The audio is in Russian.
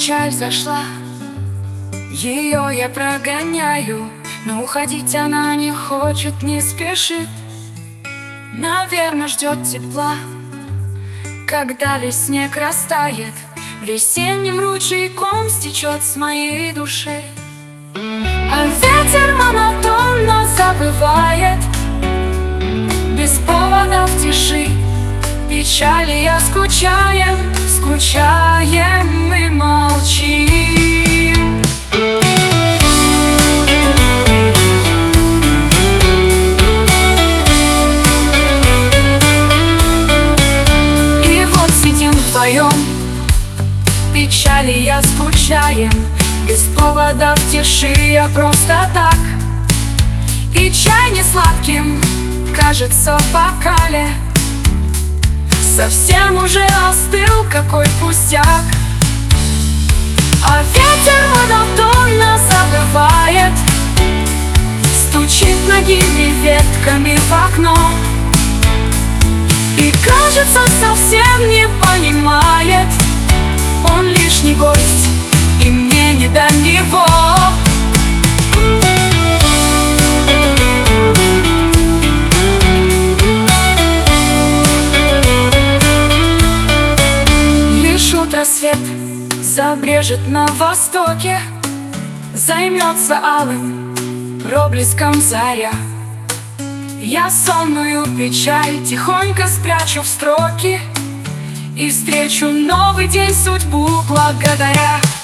печаль зашла, ее я прогоняю, но уходить она не хочет, не спешит. Наверное, ждет тепла, когда весь снег растает, весенним ручейком стечет с моей души. А ветер монотонно забывает, без повода в тиши. Печали я скучаем, скучаем и молчим. И вот сидим вдвоем, печали я скучаем, без повода в тиши, я просто так. И чай не сладким кажется в бокале, совсем уже остыл, какой пустяк. А ветер монотонно забывает, стучит ногими ветками в окно. И кажется, совсем не понимает, он лишний гость, и мне не до него. Рассвет забрежет на востоке, займется алым проблеском заря. Я сонную печаль тихонько спрячу в строки и встречу новый день судьбу благодаря.